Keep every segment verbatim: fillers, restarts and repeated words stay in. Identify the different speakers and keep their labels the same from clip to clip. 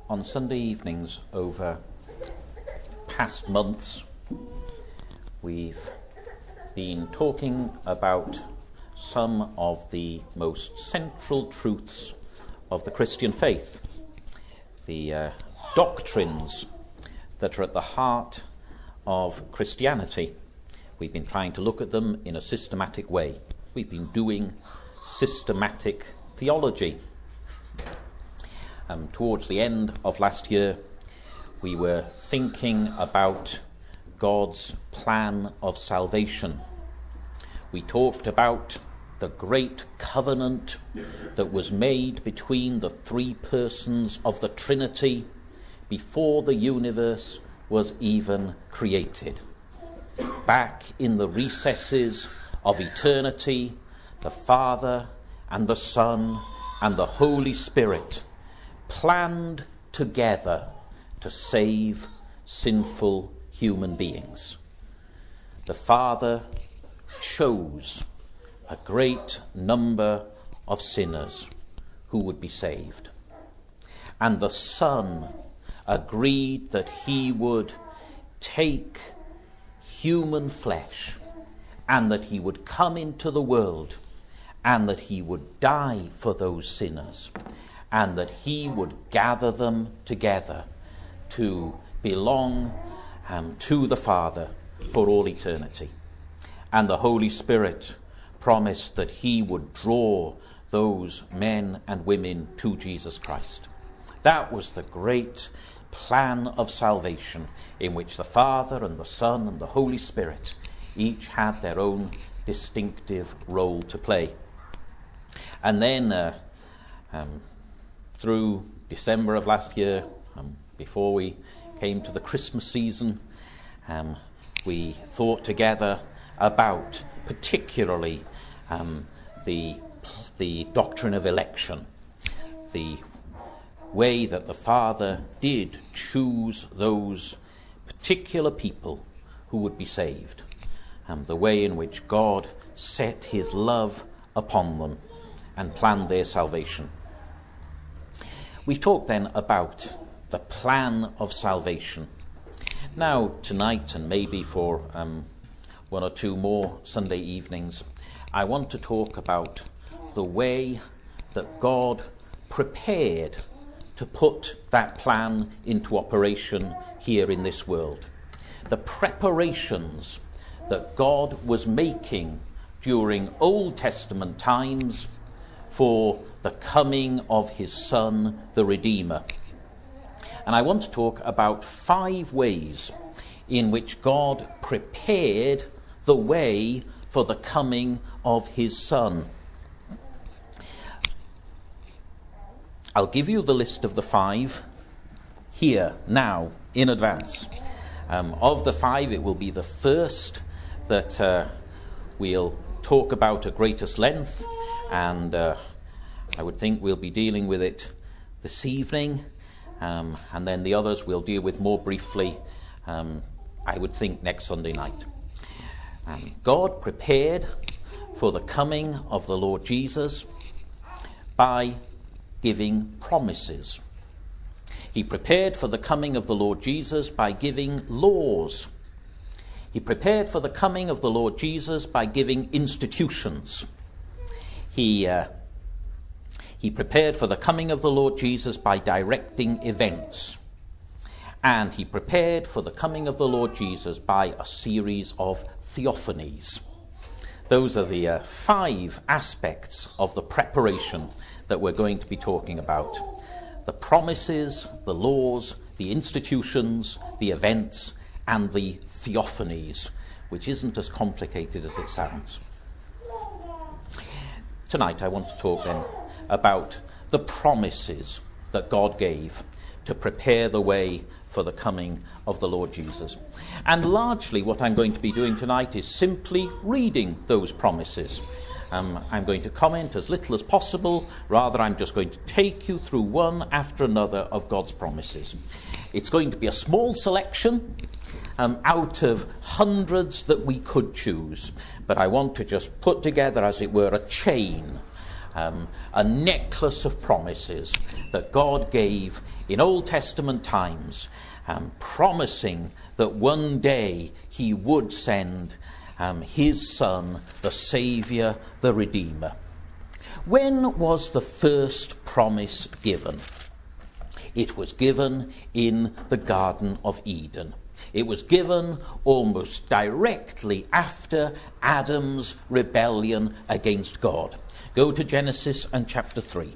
Speaker 1: on Sunday evenings over past months, we've been talking about some of the most central truths of the Christian faith, the uh, doctrines that are at the heart of Christianity. We've been trying to look at them in a systematic way. We've been doing systematic theology. Um, towards the end of last year, we were thinking about God's plan of salvation. We talked about the great covenant that was made between the three persons of the Trinity before the universe was even created. Back in the recesses of eternity, the Father and the Son and the Holy Spirit planned together to save sinful human beings. The Father chose a great number of sinners who would be saved. And the Son agreed that he would take human flesh and that he would come into the world and that he would die for those sinners and that he would gather them together to belong um, to the Father for all eternity. And the Holy Spirit promised that he would draw those men and women to Jesus Christ. That was the great plan of salvation in which the Father and the Son and the Holy Spirit each had their own distinctive role to play. And then uh, um, through December of last year, um, before we came to the Christmas season, um, we thought together about particularly um, the the doctrine of election, the way that the Father did choose those particular people who would be saved, and um, the way in which God set his love upon them and planned their salvation. We talked then about the plan of salvation. Now, tonight, and maybe for um, one or two more Sunday evenings, I want to talk about the way that God prepared to put that plan into operation here in this world. The preparations that God was making during Old Testament times for the coming of his Son, the Redeemer. And I want to talk about five ways in which God prepared the way for the coming of his Son. I'll give you the list of the five here, now, in advance. Um, of the five, it will be the first that uh, we'll talk about at greatest length, and uh, I would think we'll be dealing with it this evening, um, and then the others we'll deal with more briefly, um, I would think, next Sunday night. Um, God prepared for the coming of the Lord Jesus by giving promises. He prepared for the coming of the Lord Jesus by giving laws. He prepared for the coming of the Lord Jesus by giving institutions. He uh, he prepared for the coming of the Lord Jesus by directing events. And he prepared for the coming of the Lord Jesus by a series of theophanies. Those are the uh, five aspects of the preparation that we're going to be talking about. The promises, the laws, the institutions, the events, and the theophanies, which isn't as complicated as it sounds. Tonight I want to talk then about the promises that God gave to prepare the way for the coming of the Lord Jesus. And largely what I'm going to be doing tonight is simply reading those promises. Um, I'm going to comment as little as possible. Rather, I'm just going to take you through one after another of God's promises. It's going to be a small selection um, out of hundreds that we could choose. But I want to just put together, as it were, a chain um, a necklace of promises that God gave in Old Testament times, um, promising that one day he would send um, his Son, the Saviour, the Redeemer. When was the first promise given? It was given in the Garden of Eden. It was given almost directly after Adam's rebellion against God. Go to Genesis and chapter three.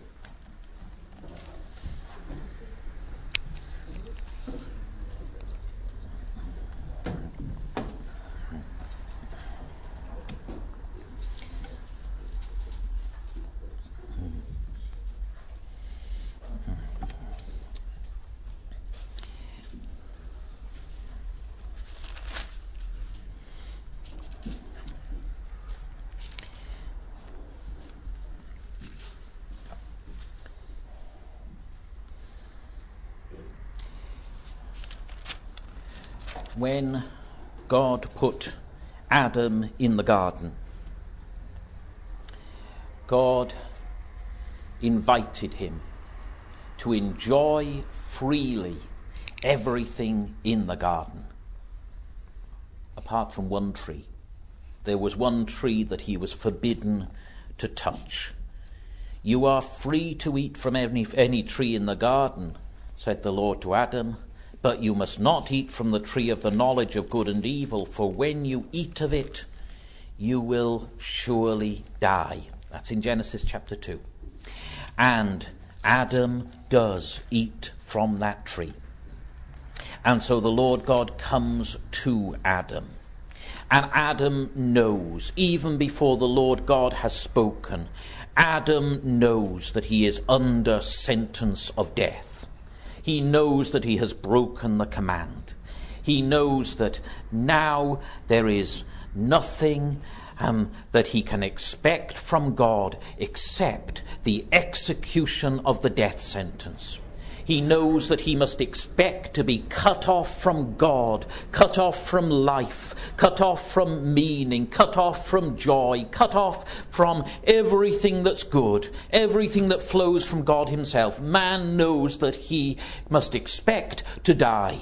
Speaker 1: When God put Adam in the garden, God invited him to enjoy freely everything in the garden, apart from one tree. There was one tree that he was forbidden to touch. "You are free to eat from any, any tree in the garden," said the Lord to Adam, "but you must not eat from the tree of the knowledge of good and evil, for when you eat of it, you will surely die." That's in Genesis chapter two. And Adam does eat from that tree. And so the Lord God comes to Adam. And Adam knows, even before the Lord God has spoken, Adam knows that he is under sentence of death. He knows that he has broken the command. He knows that now there is nothing um, that he can expect from God except the execution of the death sentence. He knows that he must expect to be cut off from God, cut off from life, cut off from meaning, cut off from joy, cut off from everything that's good, everything that flows from God himself. Man knows that he must expect to die.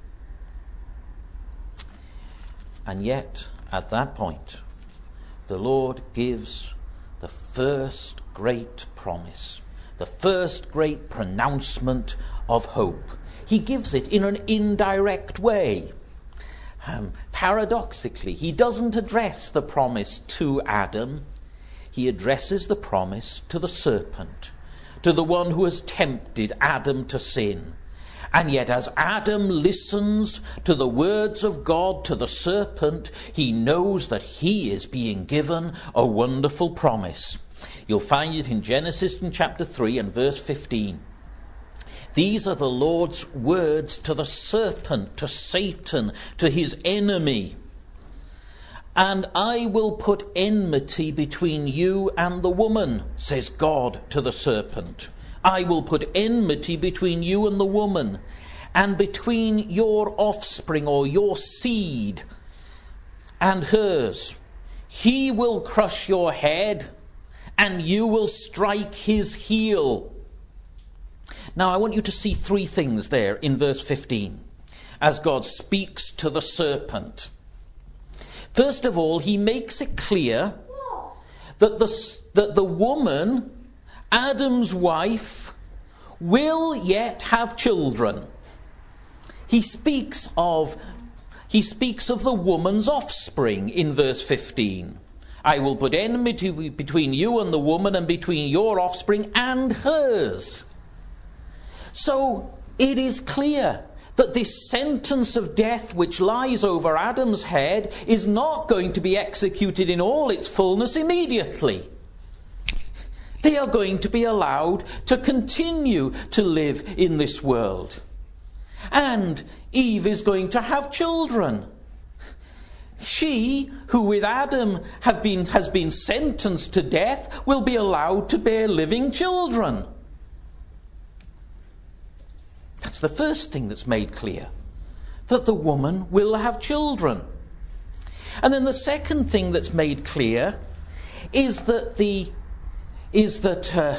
Speaker 1: And yet, at that point, the Lord gives the first great promise. The first great pronouncement of hope. He gives it in an indirect way. Um, paradoxically, he doesn't address the promise to Adam. He addresses the promise to the serpent, to the one who has tempted Adam to sin. And yet as Adam listens to the words of God to the serpent, he knows that he is being given a wonderful promise. You'll find it in Genesis in chapter three and verse fifteen. These are the Lord's words to the serpent, to Satan, to his enemy. "And I will put enmity between you and the woman," says God to the serpent. "I will put enmity between you and the woman, and between your offspring," or your seed, "and hers. He will crush your head, and you will strike his heel." Now I want you to see three things there in verse fifteen, as God speaks to the serpent. First of all, he makes it clear that the, that the woman, Adam's wife, will yet have children. He speaks of, he speaks of the woman's offspring in verse fifteen. "I will put enmity between you and the woman, and between your offspring and hers." So it is clear that this sentence of death which lies over Adam's head is not going to be executed in all its fullness immediately. They are going to be allowed to continue to live in this world. And Eve is going to have children. She, who with Adam have been, has been sentenced to death, will be allowed to bear living children. That's the first thing that's made clear, that the woman will have children. And then the second thing that's made clear is that the is that uh,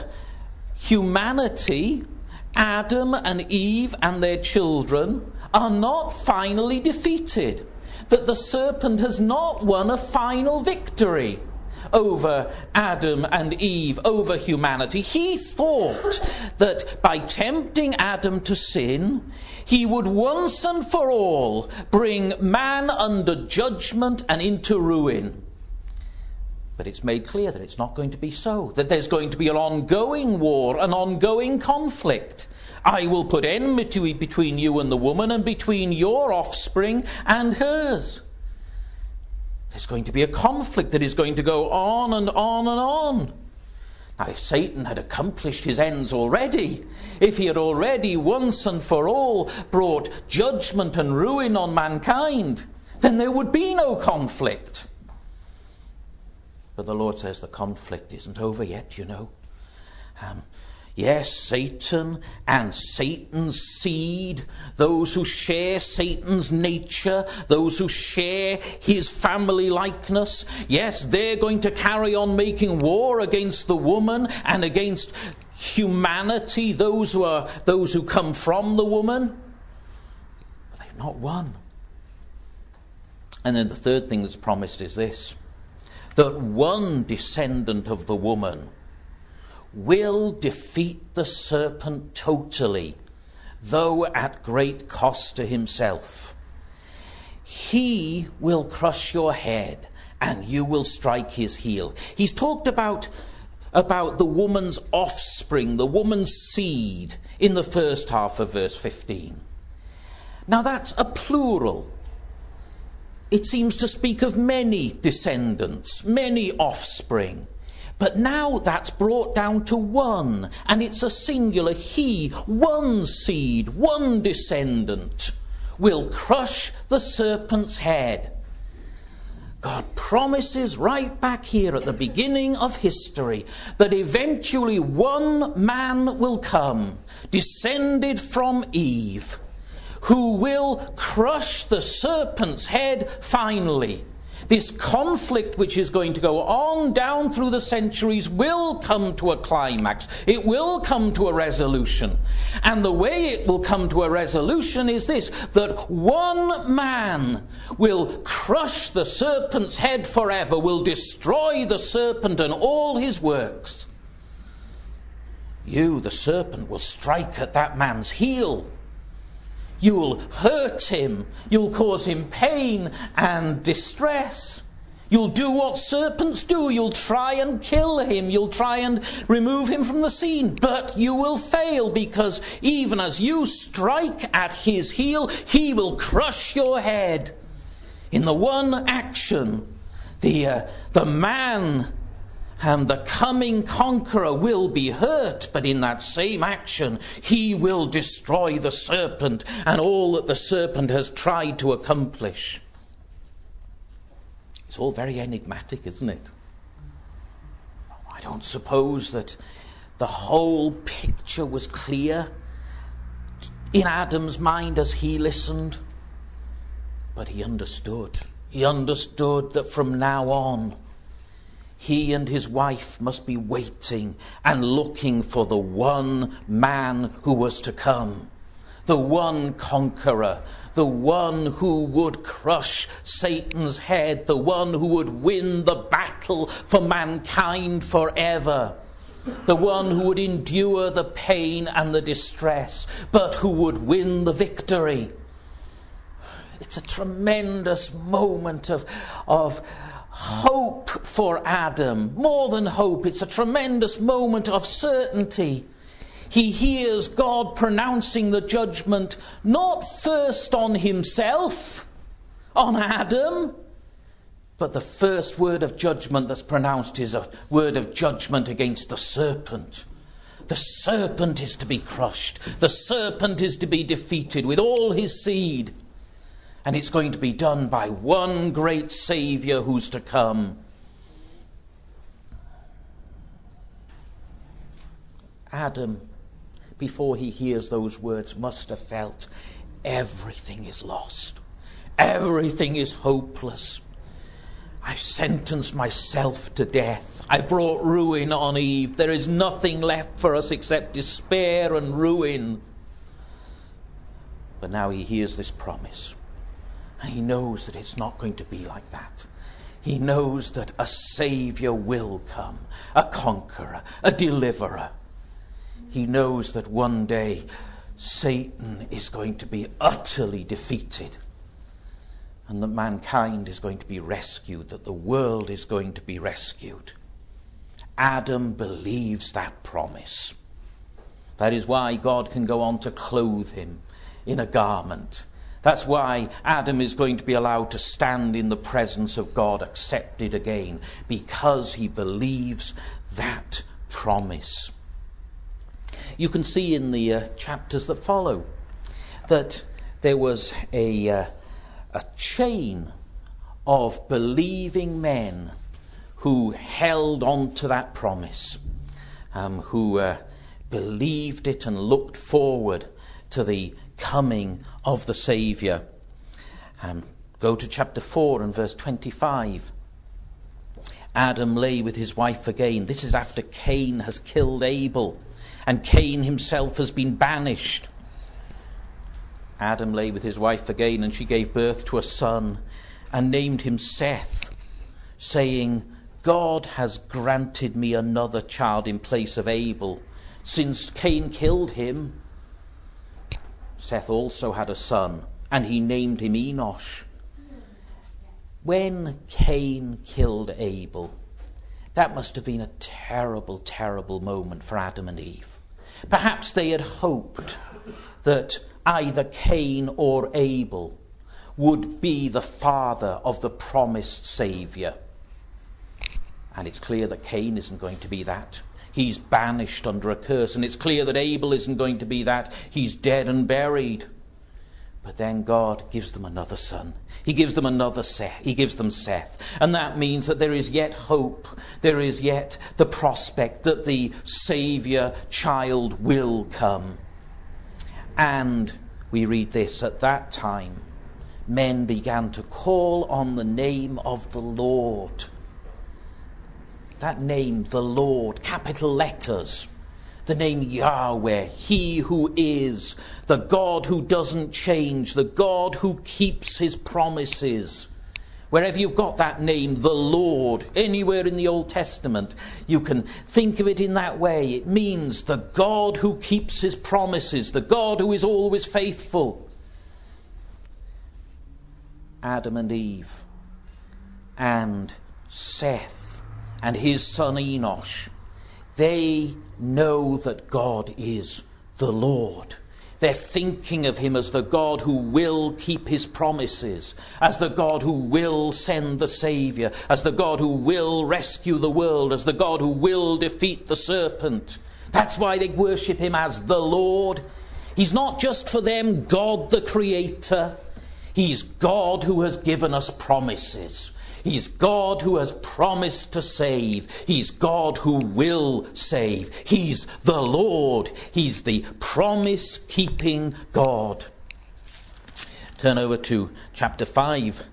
Speaker 1: humanity, Adam and Eve and their children, are not finally defeated. That the serpent has not won a final victory over Adam and Eve, over humanity. He thought that by tempting Adam to sin, he would once and for all bring man under judgment and into ruin. But it's made clear that it's not going to be so, that there's going to be an ongoing war, an ongoing conflict. I will put enmity between you and the woman, and between your offspring and hers. There's going to be a conflict that is going to go on and on and on. Now, if Satan had accomplished his ends already, if he had already once and for all brought judgment and ruin on mankind, then there would be no conflict. But the Lord says the conflict isn't over yet, you know. Um, yes, Satan and Satan's seed, those who share Satan's nature, those who share his family likeness, yes, they're going to carry on making war against the woman and against humanity, those who are those who come from the woman. But they've not won. And then the third thing that's promised is this: that one descendant of the woman will defeat the serpent totally, though at great cost to himself. He will crush your head, and you will strike his heel. He's talked about, about the woman's offspring, the woman's seed, in the first half of verse fifteen. Now that's a plural. It seems to speak of many descendants, many offspring. But now that's brought down to one, and it's a singular. He, one seed, one descendant, will crush the serpent's head. God promises right back here at the beginning of history that eventually one man will come, descended from Eve, who will crush the serpent's head finally. This conflict, which is going to go on down through the centuries, will come to a climax. It will come to a resolution. And the way it will come to a resolution is this: that one man will crush the serpent's head forever, will destroy the serpent and all his works. You, the serpent, will strike at that man's heel. You'll hurt him. You'll cause him pain and distress. You'll do what serpents do. You'll try and kill him. You'll try and remove him from the scene. But you will fail, because even as you strike at his heel, he will crush your head. In the one action, the, uh, the man and the coming conqueror will be hurt, but in that same action, he will destroy the serpent and all that the serpent has tried to accomplish. It's all very enigmatic, isn't it? I don't suppose that the whole picture was clear in Adam's mind as he listened, but he understood. He understood that from now on, he and his wife must be waiting and looking for the one man who was to come. The one conqueror. The one who would crush Satan's head. The one who would win the battle for mankind forever. The one who would endure the pain and the distress, but who would win the victory. It's a tremendous moment of, of hope for Adam. More than hope, it's a tremendous moment of certainty. He hears God pronouncing the judgment not first on himself, on Adam, but the first word of judgment that's pronounced is a word of judgment against the serpent. The serpent is to be crushed. The serpent is to be defeated with all his seed. And it's going to be done by one great Saviour who's to come. Adam, before he hears those words, must have felt everything is lost. Everything is hopeless. I've sentenced myself to death. I brought ruin on Eve. There is nothing left for us except despair and ruin. But now he hears this promise. And he knows that it's not going to be like that. He knows that a Saviour will come, a conqueror, a deliverer. He knows that one day Satan is going to be utterly defeated, and that mankind is going to be rescued, that the world is going to be rescued. Adam believes that promise. That is why God can go on to clothe him in a garment. That's why Adam is going to be allowed to stand in the presence of God, accepted again, because he believes that promise. You can see in the uh, chapters that follow that there was a, uh, a chain of believing men who held on to that promise, um, who uh, believed it and looked forward to the coming of the Saviour. Um, go to chapter four and verse twenty-five. Adam lay with his wife again. This is after Cain has killed Abel, and Cain himself has been banished. Adam lay with his wife again, and she gave birth to a son, and named him Seth, saying, God has granted me another child in place of Abel, since Cain killed him. Seth also had a son, and he named him Enosh. When Cain killed Abel, that must have been a terrible, terrible moment for Adam and Eve. Perhaps they had hoped that either Cain or Abel would be the father of the promised Saviour. And it's clear that Cain isn't going to be that. He's banished under a curse. And it's clear that Abel isn't going to be that. He's dead and buried. But then God gives them another son. He gives them another Seth. He gives them Seth. And that means that there is yet hope. There is yet the prospect that the Saviour child will come. And we read this, at that time, men began to call on the name of the Lord. That name, the Lord, capital letters. The name Yahweh, He who is, the God who doesn't change, the God who keeps His promises. Wherever you've got that name, the Lord, anywhere in the Old Testament, you can think of it in that way. It means the God who keeps His promises, the God who is always faithful. Adam and Eve and Seth and his son Enosh, they know that God is the Lord. They're thinking of Him as the God who will keep His promises, as the God who will send the Saviour, as the God who will rescue the world, as the God who will defeat the serpent. That's why they worship Him as the Lord. He's not just for them God the Creator. He's God who has given us promises. He's God who has promised to save. He's God who will save. He's the Lord. He's the promise-keeping God. Turn over to chapter five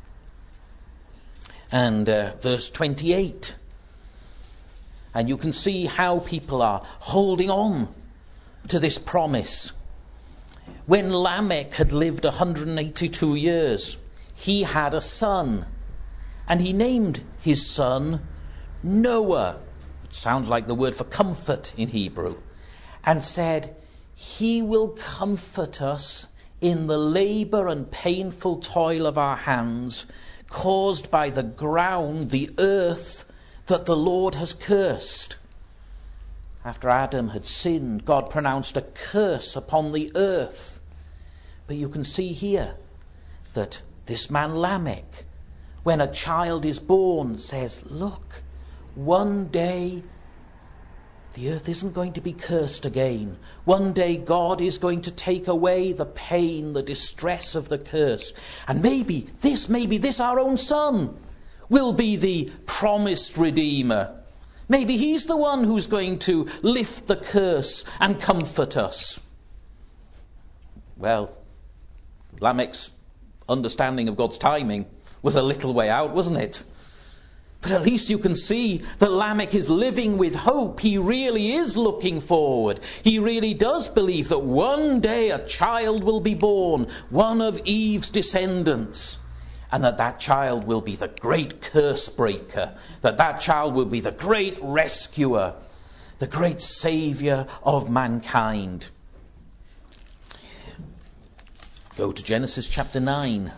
Speaker 1: and uh, verse twenty-eight. And you can see how people are holding on to this promise. When Lamech had lived one hundred eighty-two years, he had a son. And he named his son Noah, which sounds like the word for comfort in Hebrew, and said, He will comfort us in the labour and painful toil of our hands, caused by the ground, the earth, that the Lord has cursed. After Adam had sinned, God pronounced a curse upon the earth. But you can see here that this man Lamech, when a child is born, says, look, one day the earth isn't going to be cursed again. One day God is going to take away the pain, the distress of the curse. And maybe this, maybe this, our own son, will be the promised Redeemer. Maybe he's the one who's going to lift the curse and comfort us. Well, Lamech's understanding of God's timing was a little way out, wasn't it? But at least you can see that Lamech is living with hope. He really is looking forward. He really does believe that one day a child will be born, one of Eve's descendants, and that that child will be the great curse breaker, that that child will be the great rescuer, the great saviour of mankind. Go to Genesis chapter nine.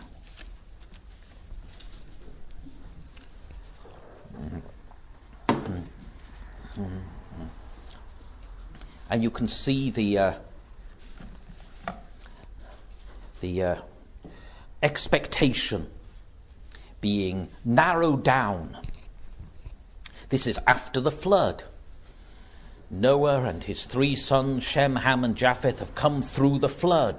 Speaker 1: And you can see the uh, the uh, expectation being narrowed down. This is after the flood. Noah and his three sons, Shem, Ham, and Japheth, have come through the flood.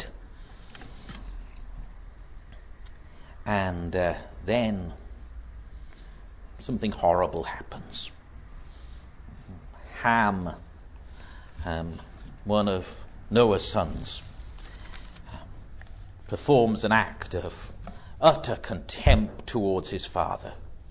Speaker 1: And uh, then something horrible happens. Ham, um, one of Noah's sons, um, performs an act of utter contempt towards his father.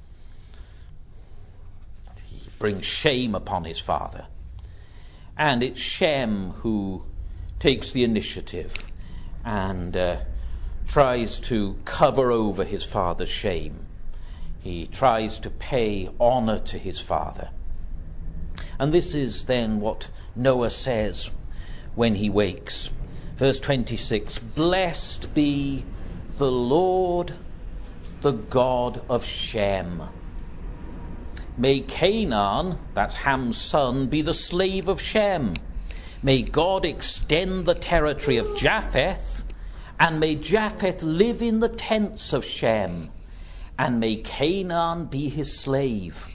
Speaker 1: He brings shame upon his father. And it's Shem who takes the initiative and uh, tries to cover over his father's shame. He tries to pay honor to his father. And this is then what Noah says when he wakes. Verse twenty-six, "Blessed be the Lord, the God of Shem. May Canaan," that's Ham's son, "be the slave of Shem. May God extend the territory of Japheth, and may Japheth live in the tents of Shem, and may Canaan be his slave."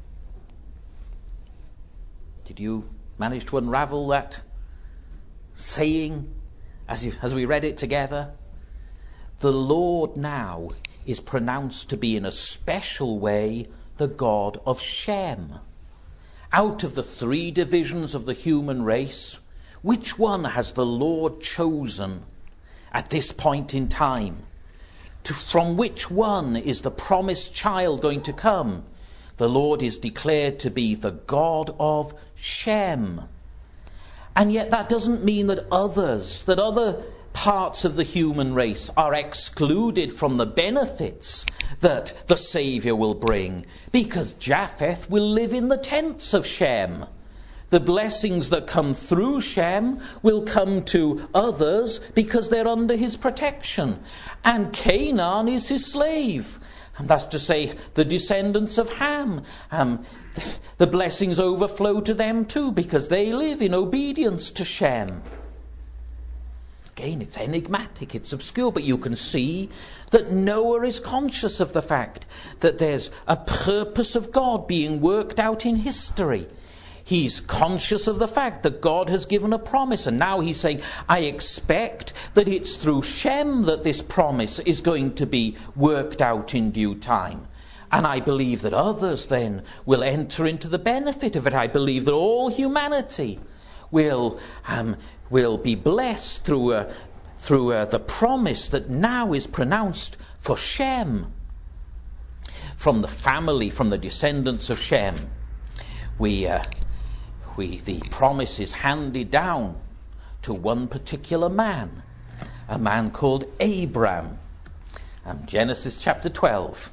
Speaker 1: Did you manage to unravel that saying as, you, as we read it together? The Lord now is pronounced to be in a special way the God of Shem. Out of the three divisions of the human race, which one has the Lord chosen at this point in time? To, from which one is the promised child going to come? The Lord is declared to be the God of Shem. And yet that doesn't mean that others, that other parts of the human race are excluded from the benefits that the Saviour will bring, because Japheth will live in the tents of Shem. The blessings that come through Shem will come to others because they're under his protection. And Canaan is his slave. And that's to say, the descendants of Ham. Um, the blessings overflow to them too, because they live in obedience to Shem. Again, it's enigmatic, it's obscure, but you can see that Noah is conscious of the fact that there's a purpose of God being worked out in history. He's conscious of the fact that God has given a promise, and now he's saying, I expect that it's through Shem that this promise is going to be worked out in due time. And I believe that others then will enter into the benefit of it. I believe that all humanity will um, will be blessed through uh, through uh, the promise that now is pronounced for Shem. From the family, from the descendants of Shem, we uh, we the promise is handed down to one particular man, a man called Abram. Um, Genesis chapter twelve.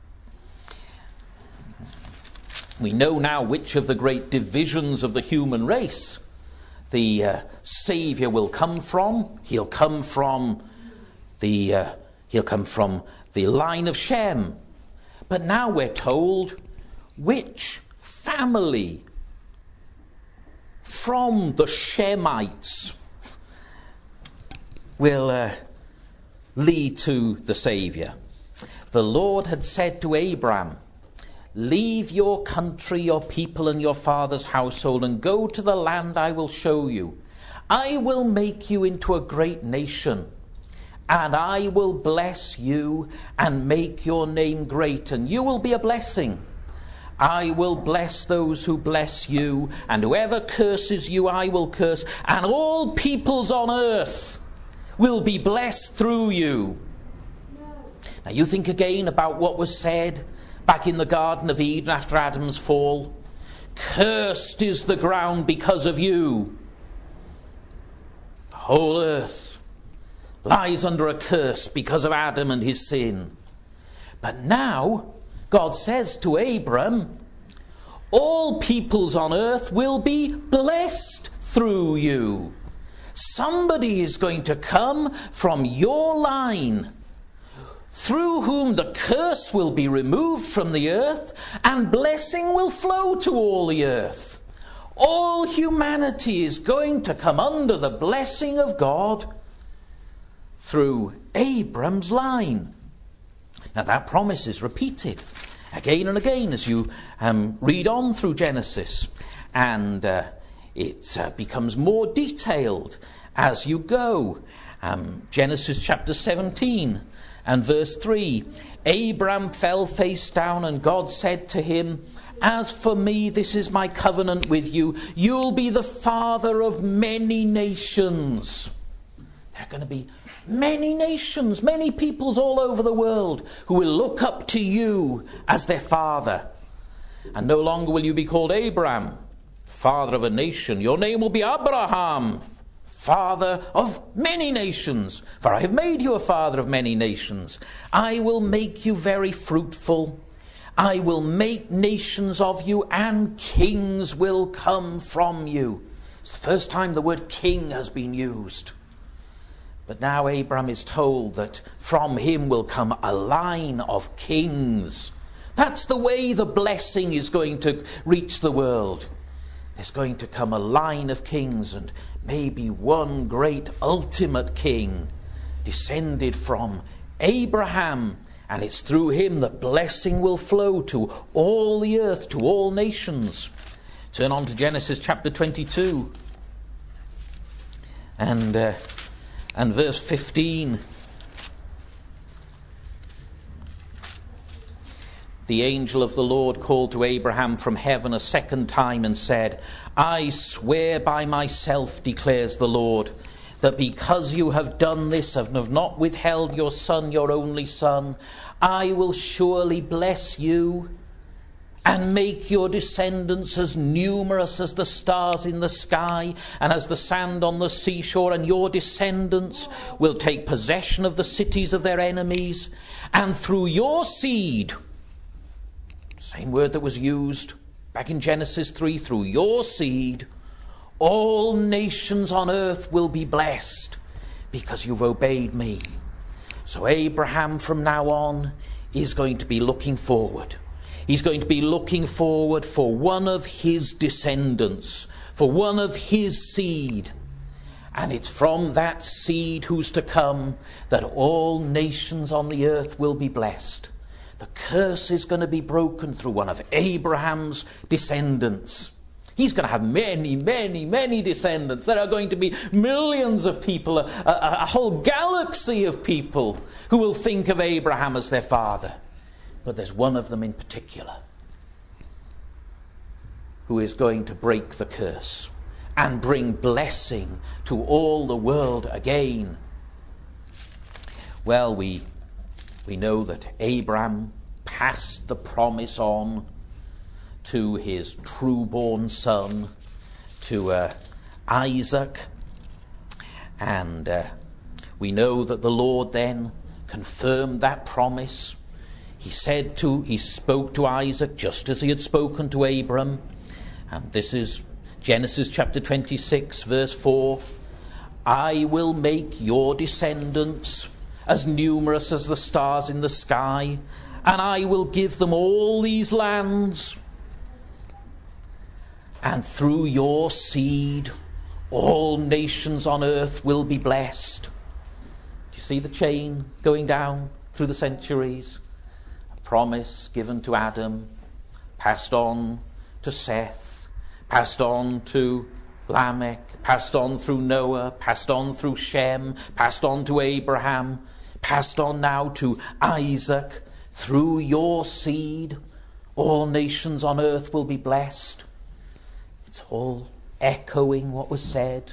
Speaker 1: We know now which of the great divisions of the human race the uh, Saviour will come from. He'll come from the uh, he'll come from the line of Shem. But now we're told which family from the Shemites will uh, lead to the Saviour. The Lord had said to Abram, "Leave your country, your people, and your father's household, and go to the land I will show you. I will make you into a great nation, and I will bless you and make your name great, and you will be a blessing. I will bless those who bless you, and whoever curses you I will curse, and all peoples on earth will be blessed through you." Now you think again about what was said back in the Garden of Eden after Adam's fall. Cursed is the ground because of you. The whole earth lies under a curse because of Adam and his sin. But now God says to Abram, all peoples on earth will be blessed through you. Somebody is going to come from your line, through whom the curse will be removed from the earth and blessing will flow to all the earth. All humanity is going to come under the blessing of God through Abram's line. Now that promise is repeated again and again as you um, read on through Genesis, and uh, it uh, becomes more detailed as you go. Um, Genesis chapter seventeen and verse three. Abram fell face down, and God said to him, as for me, this is my covenant with you. You'll be the father of many nations. There are going to be many nations, many peoples all over the world who will look up to you as their father. And no longer will you be called Abram, father of a nation. Your name will be Abraham, father of many nations. For I have made you a father of many nations. I will make you very fruitful. I will make nations of you, and kings will come from you. It's the first time the word king has been used. But now Abram is told that from him will come a line of kings. That's the way the blessing is going to reach the world. There's going to come a line of kings, and maybe one great ultimate king descended from Abraham. And it's through him that blessing will flow to all the earth, to all nations. Turn on to Genesis chapter twenty-two. And, uh, and verse fifteen. The angel of the Lord called to Abraham from heaven a second time and said, I swear by myself, declares the Lord, that because you have done this and have not withheld your son, your only son, I will surely bless you and make your descendants as numerous as the stars in the sky and as the sand on the seashore, and your descendants will take possession of the cities of their enemies, and through your seed, same word that was used back in Genesis three, through your seed, all nations on earth will be blessed because you've obeyed me. So Abraham from now on is going to be looking forward. He's going to be looking forward for one of his descendants, for one of his seed. And it's from that seed who's to come that all nations on the earth will be blessed. The curse is going to be broken through one of Abraham's descendants. He's going to have many, many, many descendants. There are going to be millions of people, a, a, a whole galaxy of people who will think of Abraham as their father. But there's one of them in particular who is going to break the curse and bring blessing to all the world again. Well, we we know that Abraham passed the promise on to his true-born son, to uh, Isaac. And uh, we know that the Lord then confirmed that promise. He said to, he spoke to Isaac just as he had spoken to Abram. And this is Genesis chapter twenty-six, verse four. I will make your descendants as numerous as the stars in the sky, and I will give them all these lands. And through your seed, all nations on earth will be blessed. Do you see the chain going down through the centuries? A promise given to Adam, passed on to Seth, passed on to Lamech, passed on through Noah, passed on through Shem, passed on to Abraham, passed on now to Isaac. Through your seed, all nations on earth will be blessed. It's all echoing what was said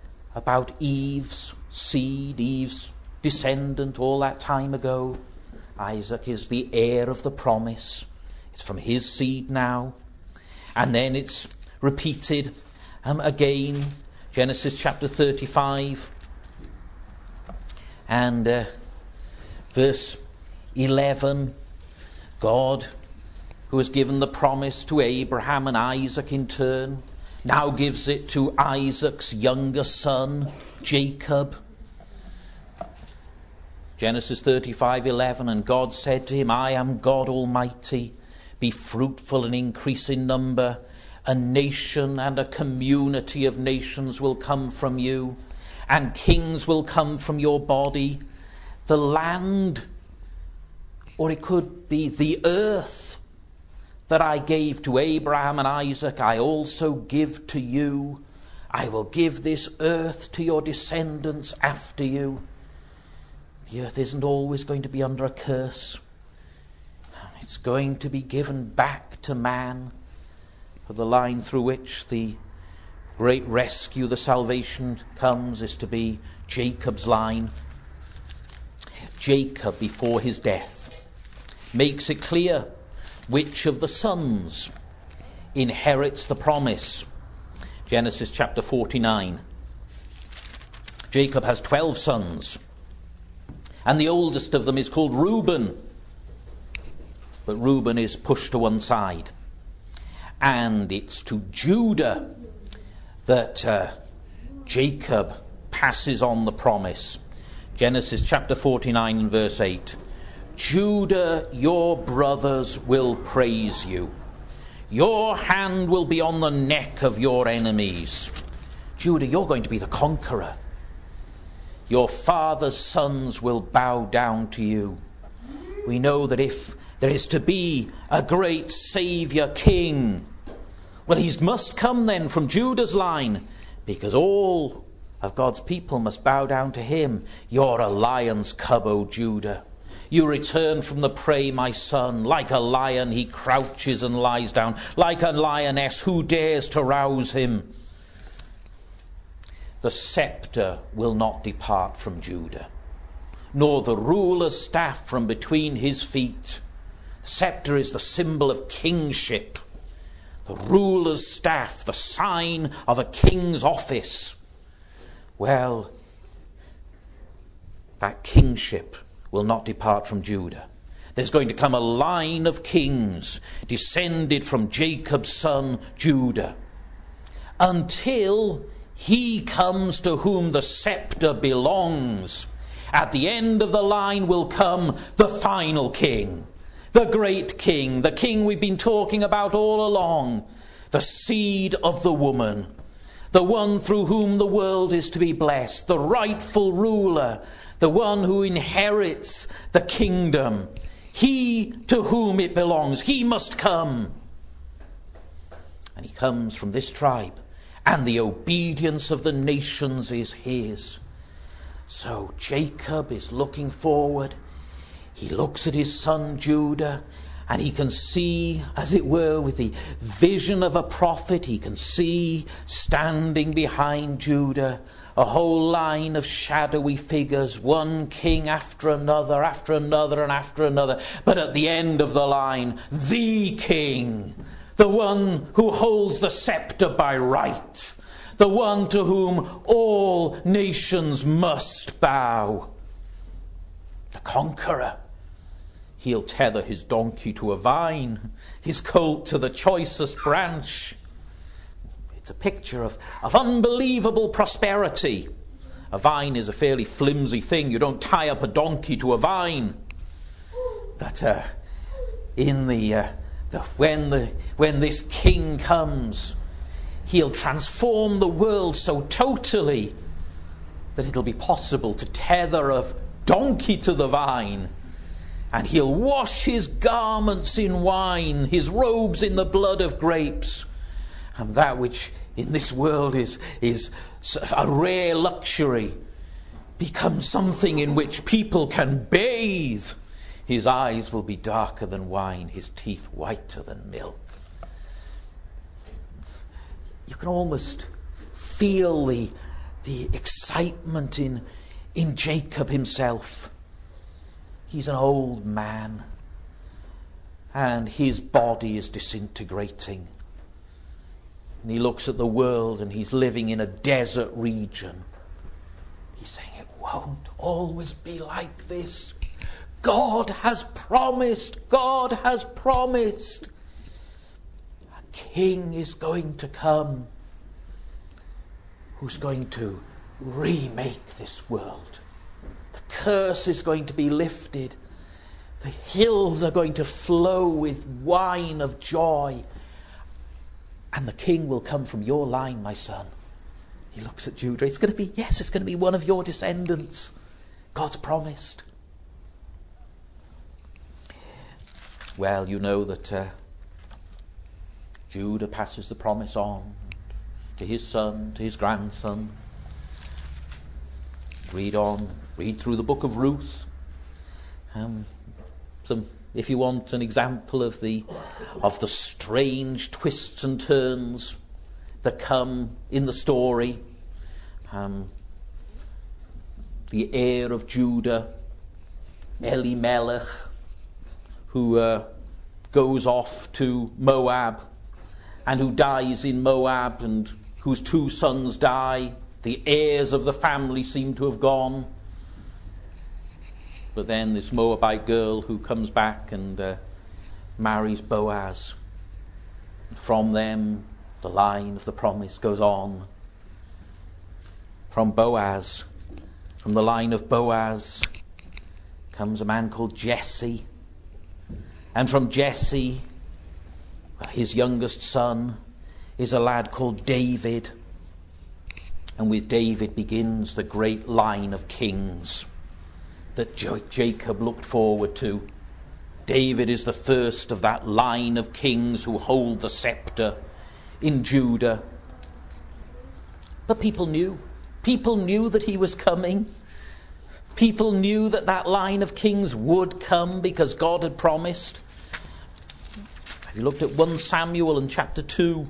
Speaker 1: about Eve's seed, Eve's descendant all that time ago. Isaac is the heir of the promise. It's from his seed now. And then it's repeated um, again, Genesis chapter thirty-five and uh, verse eleven. God, who has given the promise to Abraham and Isaac in turn, now gives it to Isaac's younger son, Jacob. Genesis thirty-five eleven, and God said to him, I am God Almighty. Be fruitful and increase in number. A nation and a community of nations will come from you, and kings will come from your body. The land, or it could be the earth, that I gave to Abraham and Isaac, I also give to you. I will give this earth to your descendants after you. The earth isn't always going to be under a curse. It's going to be given back to man. But the line through which the great rescue, the salvation comes, is to be Jacob's line. Jacob, before his death, makes it clear which of the sons inherits the promise. Genesis chapter forty-nine. Jacob has twelve sons, and the oldest of them is called Reuben. But Reuben is pushed to one side. And it's to Judah that uh, Jacob passes on the promise. Genesis chapter forty-nine and verse eight. Judah, your brothers will praise you. Your hand will be on the neck of your enemies. Judah, you're going to be the conqueror. Your father's sons will bow down to you. We know that if there is to be a great Saviour King, well, he must come then from Judah's line, because all of God's people must bow down to him. You're a lion's cub, O Judah. You return from the prey, my son. Like a lion he crouches and lies down. Like a lioness, who dares to rouse him? The scepter will not depart from Judah, nor the ruler's staff from between his feet. The scepter is the symbol of kingship. The ruler's staff, the sign of a king's office. Well, that kingship will not depart from Judah. There's going to come a line of kings descended from Jacob's son Judah, until he comes to whom the scepter belongs. At the end of the line will come the final king, the great king, the king we've been talking about all along, the seed of the woman, the one through whom the world is to be blessed, the rightful ruler, the one who inherits the kingdom. He to whom it belongs, he must come. And he comes from this tribe, and the obedience of the nations is his. So Jacob is looking forward. He looks at his son Judah, and he can see, as it were, with the vision of a prophet, he can see standing behind Judah a whole line of shadowy figures, one king after another, after another, and after another. But at the end of the line, the king, the one who holds the scepter by right, the one to whom all nations must bow, the conqueror. He'll tether his donkey to a vine, his colt to the choicest branch. It's a picture of, of unbelievable prosperity. A vine is a fairly flimsy thing. You don't tie up a donkey to a vine. But uh, in the, uh, the when the when this king comes, he'll transform the world so totally that it'll be possible to tether a donkey to the vine. And he'll wash his garments in wine, his robes in the blood of grapes. And that which in this world is, is a rare luxury becomes something in which people can bathe. His eyes will be darker than wine, his teeth whiter than milk. You can almost feel the, the excitement in, in Jacob himself. He's an old man, and his body is disintegrating. And he looks at the world, and he's living in a desert region. He's saying, it won't always be like this. God has promised, God has promised. A king is going to come who's going to remake this world. The curse is going to be lifted. The hills are going to flow with wine of joy. And the king will come from your line, my son. He looks at Judah. It's going to be, yes, it's going to be one of your descendants. God's promised. Well, you know that uh, Judah passes the promise on to his son, to his grandson. Read on, read through the book of Ruth. Um, some, if you want an example of the of the strange twists and turns that come in the story, um, the heir of Judah, Elimelech, who uh, goes off to Moab and who dies in Moab, and whose two sons die. The heirs of the family seem to have gone. But then this Moabite girl who comes back and uh, marries Boaz. From them, the line of the promise goes on. From Boaz, from the line of Boaz, comes a man called Jesse. And from Jesse, well, his youngest son is a lad called David. And with David begins the great line of kings that Jacob looked forward to. David is the first of that line of kings who hold the scepter in Judah. But people knew. People knew that he was coming. People knew that that line of kings would come because God had promised. Have you looked at First Samuel in chapter two?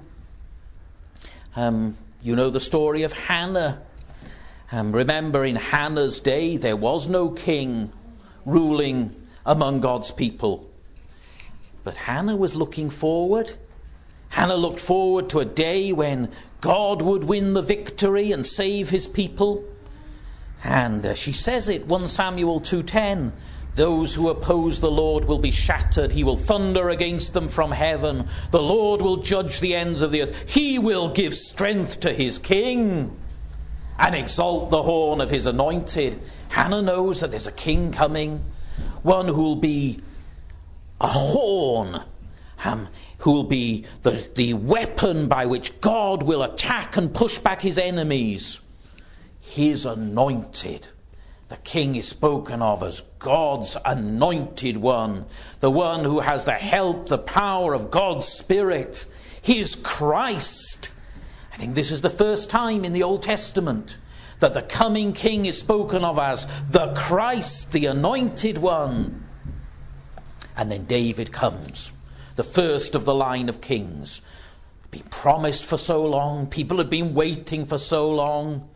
Speaker 1: Um... You know the story of Hannah. Um, remember, in Hannah's day, there was no king ruling among God's people. But Hannah was looking forward. Hannah looked forward to a day when God would win the victory and save his people. And uh, she says it, First Samuel two ten. Those who oppose the Lord will be shattered. He will thunder against them from heaven. The Lord will judge the ends of the earth. He will give strength to his king and exalt the horn of his anointed. Hannah knows that there's a king coming, one who will be a horn, um, who will be the, the weapon by which God will attack and push back his enemies. His anointed. The king is spoken of as God's anointed one, the one who has the help, the power of God's Spirit. He is Christ. I think this is the first time in the Old Testament that the coming king is spoken of as the Christ, the anointed one. And then David comes, the first of the line of kings. Been promised for so long. People had been waiting for so long.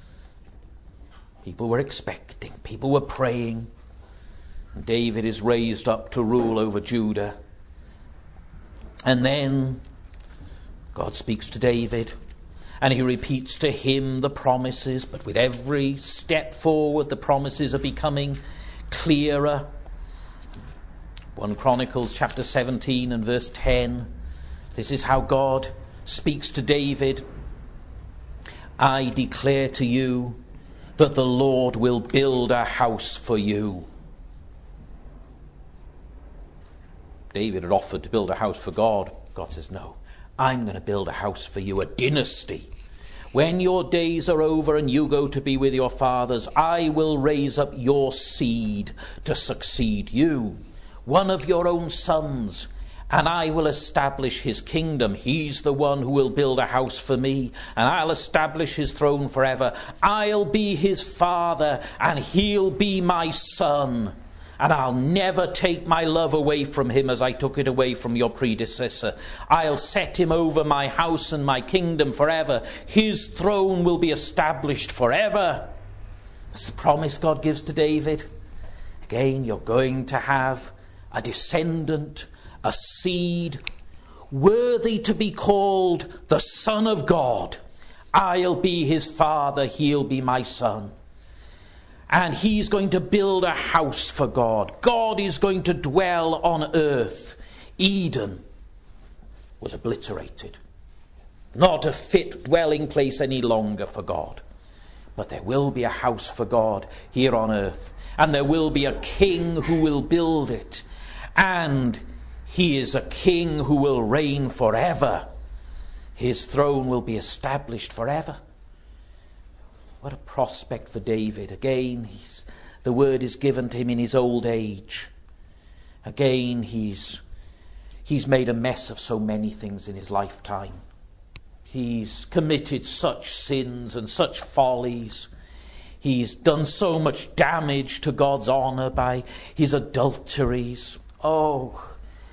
Speaker 1: People were expecting. People were praying. And David is raised up to rule over Judah. And then God speaks to David. And he repeats to him the promises. But with every step forward, the promises are becoming clearer. First Chronicles chapter seventeen and verse ten. This is how God speaks to David. I declare to you that the Lord will build a house for you. David had offered to build a house for God. God says, no, I'm going to build a house for you, a dynasty. When your days are over and you go to be with your fathers, I will raise up your seed to succeed you, one of your own sons, and I will establish his kingdom. He's the one who will build a house for me, and I'll establish his throne forever. I'll be his father, and he'll be my son. And I'll never take my love away from him as I took it away from your predecessor. I'll set him over my house and my kingdom forever. His throne will be established forever. That's the promise God gives to David. Again, you're going to have a descendant, a seed, worthy to be called the Son of God. I'll be his father, he'll be my son. And he's going to build a house for God. God is going to dwell on earth. Eden was obliterated. Not a fit dwelling place any longer for God. But there will be a house for God here on earth. And there will be a king who will build it. And he is a king who will reign forever. His throne will be established forever. What a prospect for David. Again, he's, the word is given to him in his old age. Again, he's, he's made a mess of so many things in his lifetime. He's committed such sins and such follies. He's done so much damage to God's honor by his adulteries. Oh.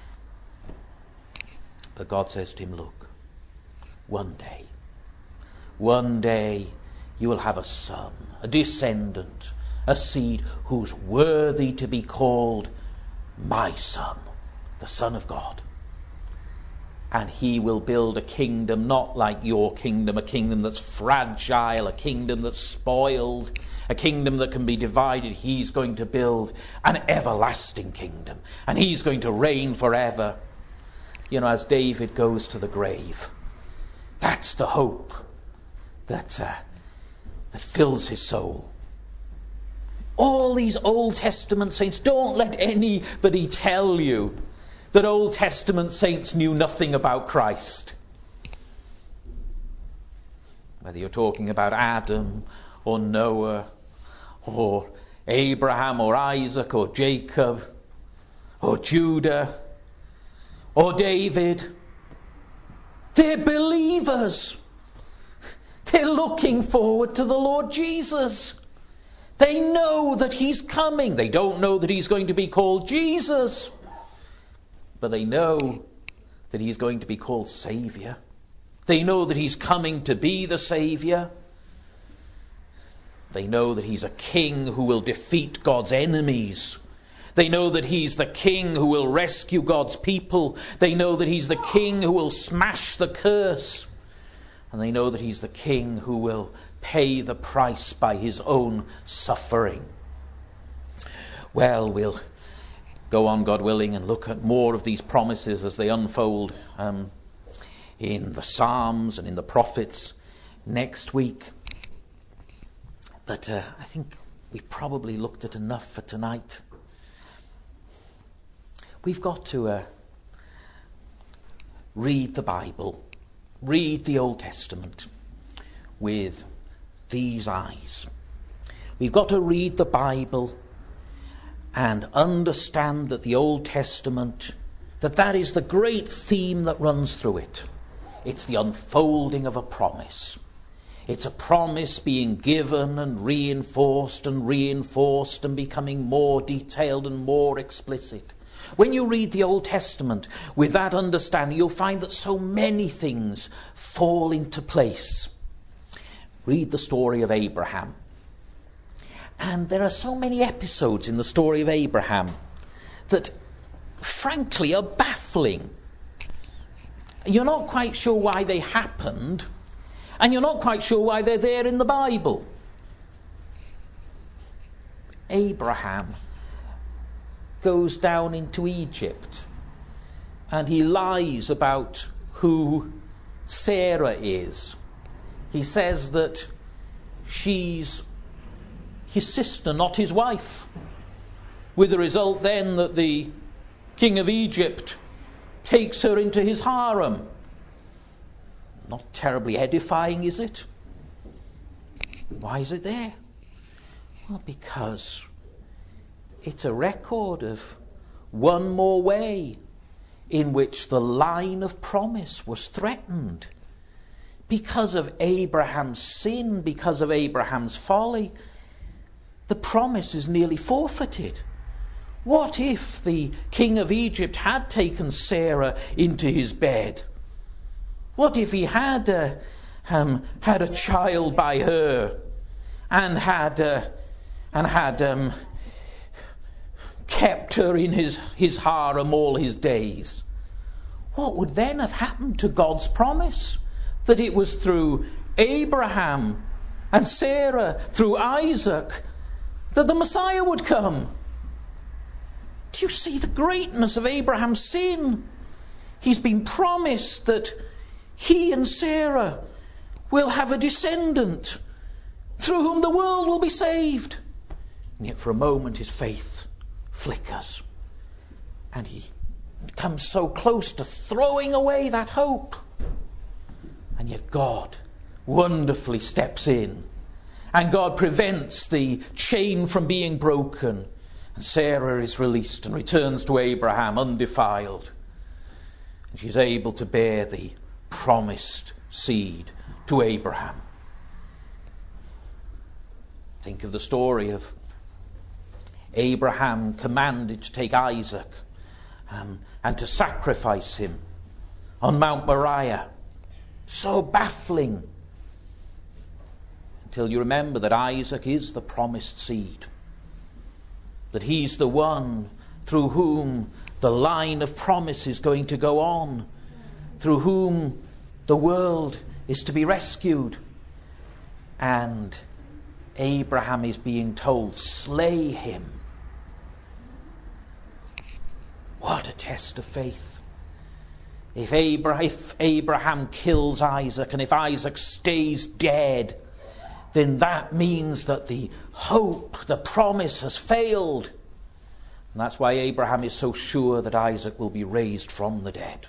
Speaker 1: But God says to him, look, one day, one day you will have a son, a descendant, a seed who's worthy to be called my son, the Son of God. And he will build a kingdom not like your kingdom, a kingdom that's fragile, a kingdom that's spoiled, a kingdom that can be divided. He's going to build an everlasting kingdom. And he's going to reign forever. You know, as David goes to the grave, that's the hope that, uh, that fills his soul. All these Old Testament saints, don't let anybody tell you that Old Testament saints knew nothing about Christ. Whether you're talking about Adam or Noah or Abraham or Isaac or Jacob or Judah or David, they're believers. They're looking forward to the Lord Jesus. They know that he's coming. They don't know that he's going to be called Jesus. But they know that he's going to be called Saviour. They know that he's coming to be the Saviour. They know that he's a king who will defeat God's enemies. They know that he's the king who will rescue God's people. They know that he's the king who will smash the curse. And they know that he's the king who will pay the price by his own suffering. Well, we'll go on, God willing, and look at more of these promises as they unfold um, in the Psalms and in the prophets next week. But uh, I think we've probably looked at enough for tonight. We've got to uh, read the Bible, read the Old Testament with these eyes. We've got to read the Bible and understand that the Old Testament, that that is the great theme that runs through it. It's the unfolding of a promise. It's a promise being given and reinforced and reinforced and becoming more detailed and more explicit. When you read the Old Testament with that understanding, you'll find that so many things fall into place. Read the story of Abraham. And there are so many episodes in the story of Abraham that, frankly, are baffling. You're not quite sure why they happened, and you're not quite sure why they're there in the Bible. Abraham goes down into Egypt, and he lies about who Sarah is. He says that she's his sister, not his wife, with the result then that the king of Egypt takes her into his harem. Not terribly edifying, is it? Why is it there? Well, because it's a record of one more way in which the line of promise was threatened. Because of Abraham's sin, because of Abraham's folly, the promise is nearly forfeited. What if the king of Egypt had taken Sarah into his bed? What if he had uh, um, had a child by her and had uh, and had um, kept her in his, his harem all his days, what would then have happened to God's promise? That it was through Abraham and Sarah, through Isaac, that the Messiah would come. Do you see the greatness of Abraham's sin? He's been promised that he and Sarah will have a descendant through whom the world will be saved. And yet for a moment his faith flickers. And he comes so close to throwing away that hope. And yet God wonderfully steps in. And God prevents the chain from being broken. And Sarah is released and returns to Abraham undefiled. And she's able to bear the promised seed to Abraham. Think of the story of Abraham commanded to take Isaac um, and to sacrifice him on Mount Moriah. So baffling. Until you remember that Isaac is the promised seed. That he's the one through whom the line of promise is going to go on. Through whom the world is to be rescued. And Abraham is being told, slay him. What a test of faith. If Abraham, if Abraham kills Isaac, and if Isaac stays dead, then that means that the hope, the promise has failed. And that's why Abraham is so sure that Isaac will be raised from the dead.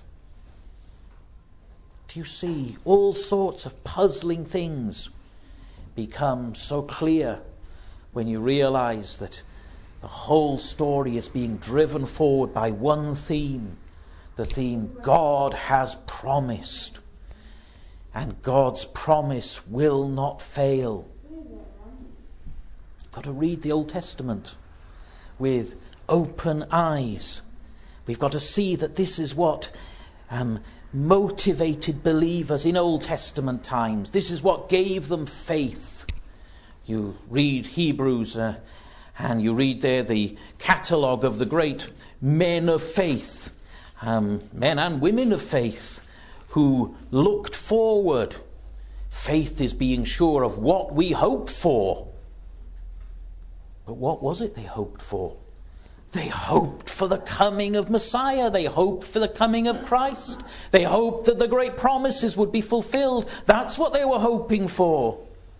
Speaker 1: Do you see all sorts of puzzling things become so clear when you realize that the whole story is being driven forward by one theme, the theme God has promised, and God's promise will not fail. You've got to read the Old Testament with open eyes. We've got to see that this is what um, motivated believers in Old Testament times. This is what gave them faith. You read Hebrews uh, and you read there the catalogue of the great men of faith, um, men and women of faith who looked forward. Faith is being sure of what we hope for. But what was it they hoped for? They hoped for the coming of Messiah. They hoped for the coming of Christ. They hoped that the great promises would be fulfilled. That's what they were hoping for.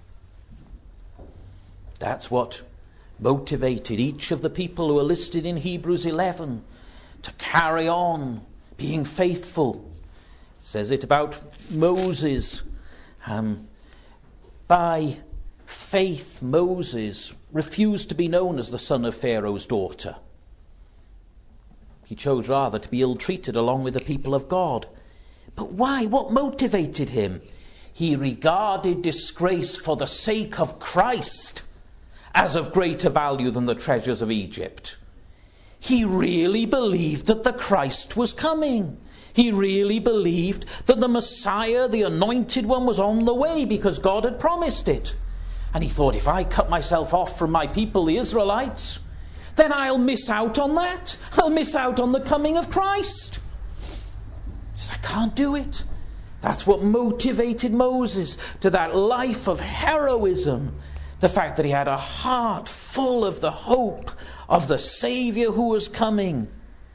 Speaker 1: That's what motivated each of the people who are listed in Hebrews eleven to carry on being faithful. It says it about Moses. Um, by faith, Moses refused to be known as the son of Pharaoh's daughter. He chose rather to be ill-treated along with the people of God. But why? What motivated him? He regarded disgrace for the sake of Christ as of greater value than the treasures of Egypt. He really believed that the Christ was coming. He really believed that the Messiah, the anointed one, was on the way because God had promised it. And he thought, if I cut myself off from my people, the Israelites, then I'll miss out on that. I'll miss out on the coming of Christ. He said, I can't do it. That's what motivated Moses to that life of heroism. The fact that he had a heart full of the hope of the Saviour who was coming.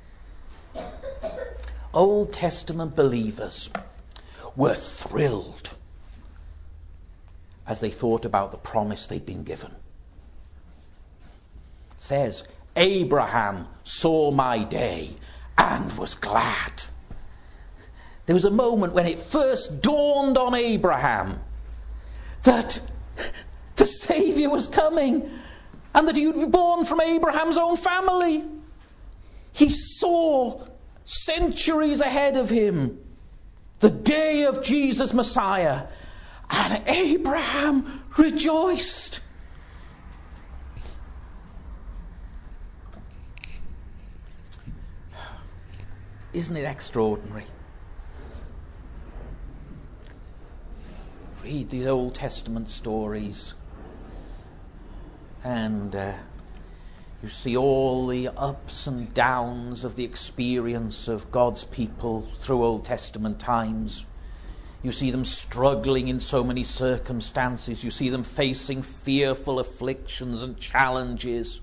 Speaker 1: Old Testament believers were thrilled as they thought about the promise they'd been given. It says, Abraham saw my day and was glad. There was a moment when it first dawned on Abraham that the Saviour was coming and that he would be born from Abraham's own family. He saw centuries ahead of him the day of Jesus Messiah, and Abraham rejoiced. Isn't it extraordinary? Read these Old Testament stories and uh, You see all the ups and downs of the experience of God's people through Old Testament times. You see them struggling in so many circumstances. You see them facing fearful afflictions and challenges.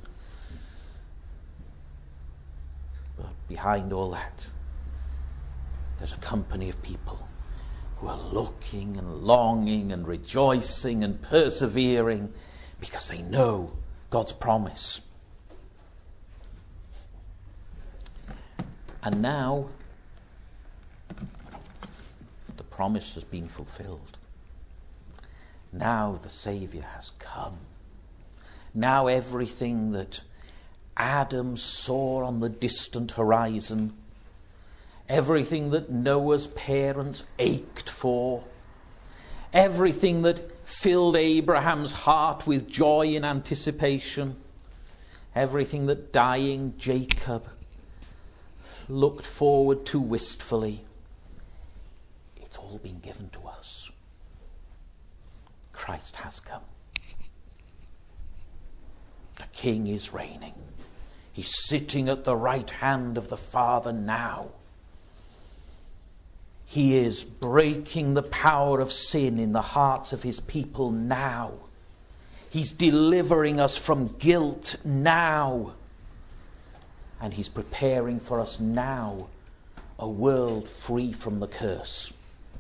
Speaker 1: But behind all that, there's a company of people who are looking and longing and rejoicing and persevering because they know God's promise. And now, the promise has been fulfilled. Now the Saviour has come. Now everything that Adam saw on the distant horizon, everything that Noah's parents ached for, everything that filled Abraham's heart with joy and anticipation, everything that dying Jacob looked forward to wistfully, it's all been given to us. Christ has come. The King is reigning. He's sitting at the right hand of the Father now. He is breaking the power of sin in the hearts of his people now. He's delivering us from guilt now. And he's preparing for us now a world free from the curse.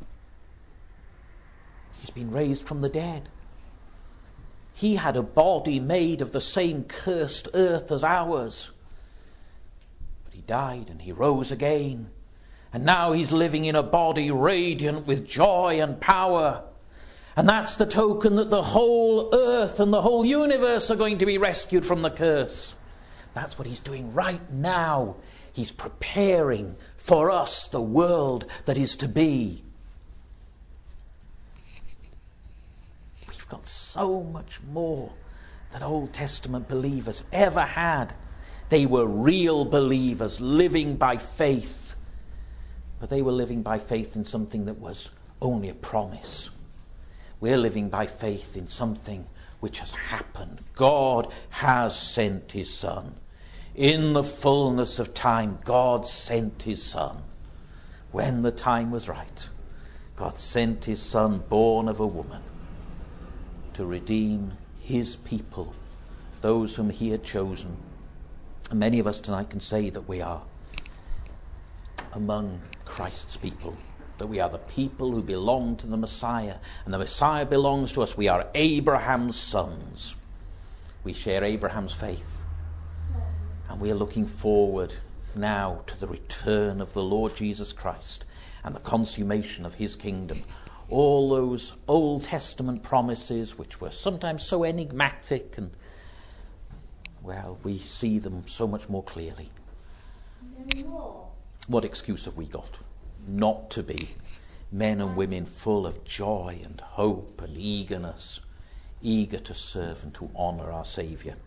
Speaker 1: He's been raised from the dead. He had a body made of the same cursed earth as ours. But he died and he rose again. And now he's living in a body radiant with joy and power. And that's the token that the whole earth and the whole universe are going to be rescued from the curse. That's what he's doing right now. He's preparing for us the world that is to be. We've got so much more than Old Testament believers ever had. They were real believers living by faith. But they were living by faith in something that was only a promise. We're living by faith in something which has happened. God has sent his Son. In the fullness of time, God sent his Son. When the time was right, God sent his Son, born of a woman, to redeem his people, those whom he had chosen. And many of us tonight can say that we are among Christ's people, that we are the people who belong to the Messiah, and the Messiah belongs to us. We are Abraham's sons. We share Abraham's faith. And we are looking forward now to the return of the Lord Jesus Christ and the consummation of his kingdom. All those Old Testament promises, which were sometimes so enigmatic, and, well, we see them so much more clearly. What excuse have we got not to be men and women full of joy and hope and eagerness, eager to serve and to honour our Saviour?